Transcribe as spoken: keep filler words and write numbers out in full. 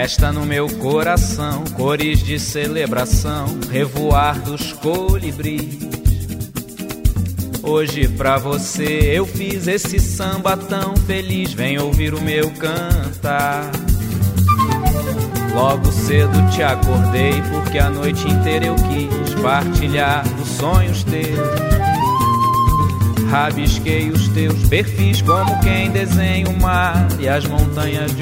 Festa no meu coração, cores de celebração, revoar dos colibris. Hoje pra você eu fiz esse samba tão feliz, vem ouvir o meu cantar. Logo cedo te acordei, porque a noite inteira eu quis partilhar dos sonhos teus. Rabisquei os teus perfis como quem desenha o mar e as montanhas de